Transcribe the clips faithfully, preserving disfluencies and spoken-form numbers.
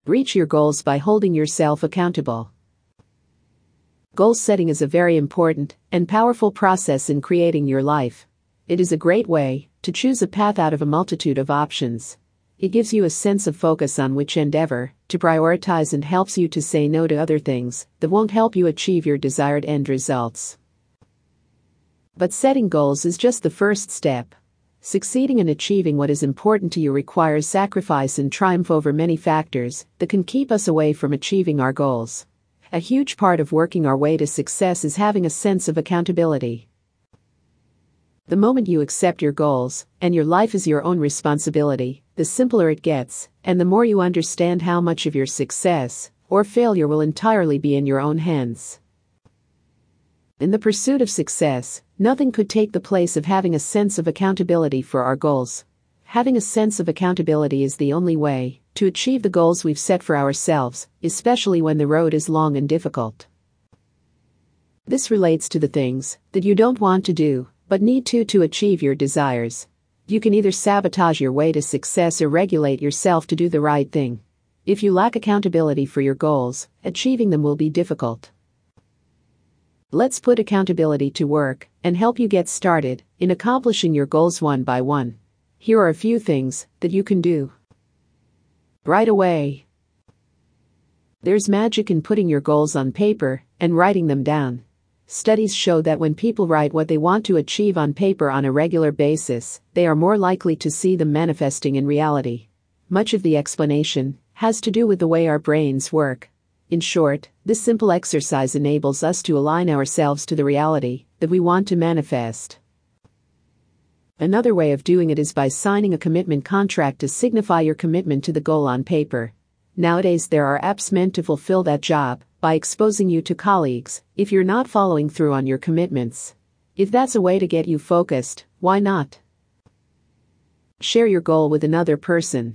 Reach your goals by holding yourself accountable. Goal setting is a very important and powerful process in creating your life. It is a great way to choose a path out of a multitude of options. It gives you a sense of focus on which endeavor to prioritize and helps you to say no to other things that won't help you achieve your desired end results. But setting goals is just the first step. Succeeding in achieving what is important to you requires sacrifice and triumph over many factors that can keep us away from achieving our goals. A huge part of working our way to success is having a sense of accountability. The moment you accept your goals and your life is your own responsibility, the simpler it gets, and the more you understand how much of your success or failure will entirely be in your own hands. In the pursuit of success, nothing could take the place of having a sense of accountability for our goals. Having a sense of accountability is the only way to achieve the goals we've set for ourselves, especially when the road is long and difficult. This relates to the things that you don't want to do, but need to to achieve your desires. You can either sabotage your way to success or regulate yourself to do the right thing. If you lack accountability for your goals, achieving them will be difficult. Let's put accountability to work and help you get started in accomplishing your goals one by one. Here are a few things that you can do right away. There's magic in putting your goals on paper and writing them down. Studies show that when people write what they want to achieve on paper on a regular basis, they are more likely to see them manifesting in reality. Much of the explanation has to do with the way our brains work. In short, this simple exercise enables us to align ourselves to the reality that we want to manifest. Another way of doing it is by signing a commitment contract to signify your commitment to the goal on paper. Nowadays there are apps meant to fulfill that job by exposing you to colleagues if you're not following through on your commitments. If that's a way to get you focused, why not? Share your goal with another person.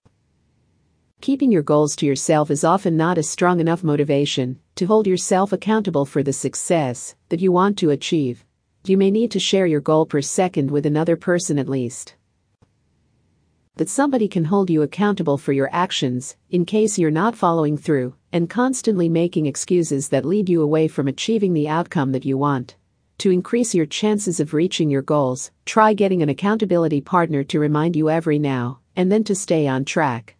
Keeping your goals to yourself is often not a strong enough motivation to hold yourself accountable for the success that you want to achieve. You may need to share your goal per second with another person at least. That somebody can hold you accountable for your actions in case you're not following through and constantly making excuses that lead you away from achieving the outcome that you want. To increase your chances of reaching your goals, try getting an accountability partner to remind you every now and then to stay on track.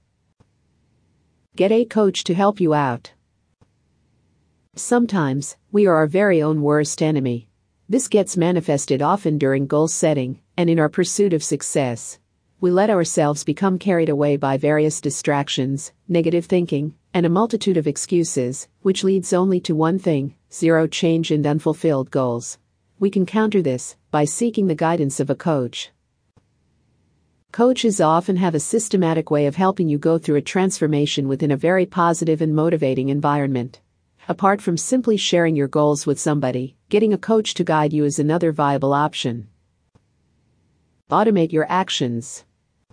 Get a coach to help you out. Sometimes, we are our very own worst enemy. This gets manifested often during goal setting and in our pursuit of success. We let ourselves become carried away by various distractions, negative thinking, and a multitude of excuses, which leads only to one thing: zero change and unfulfilled goals. We can counter this by seeking the guidance of a coach. Coaches often have a systematic way of helping you go through a transformation within a very positive and motivating environment. Apart from simply sharing your goals with somebody, getting a coach to guide you is another viable option. Automate your actions.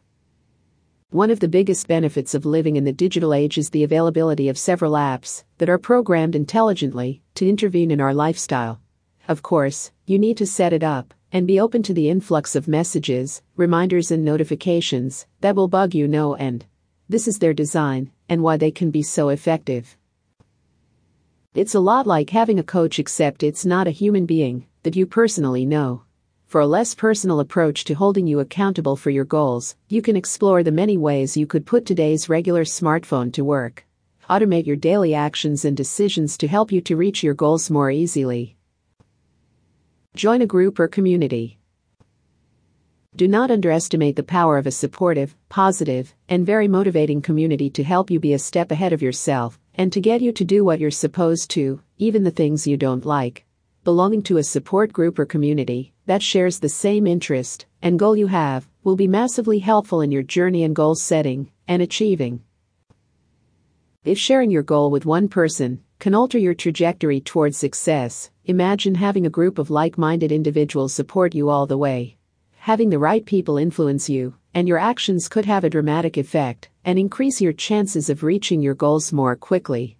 One of the biggest benefits of living in the digital age is the availability of several apps that are programmed intelligently to intervene in our lifestyle. Of course, you need to set it up and be open to the influx of messages, reminders and notifications that will bug you no end. This is their design and why they can be so effective. It's a lot like having a coach, except it's not a human being that you personally know. For a less personal approach to holding you accountable for your goals, you can explore the many ways you could put today's regular smartphone to work. Automate your daily actions and decisions to help you to reach your goals more easily. Join a group or community. Do not underestimate the power of a supportive, positive, and very motivating community to help you be a step ahead of yourself and to get you to do what you're supposed to, even the things you don't like. Belonging to a support group or community that shares the same interest and goal you have will be massively helpful in your journey and goal setting and achieving. If sharing your goal with one person can alter your trajectory towards success, imagine having a group of like-minded individuals support you all the way. Having the right people influence you, and your actions could have a dramatic effect and increase your chances of reaching your goals more quickly.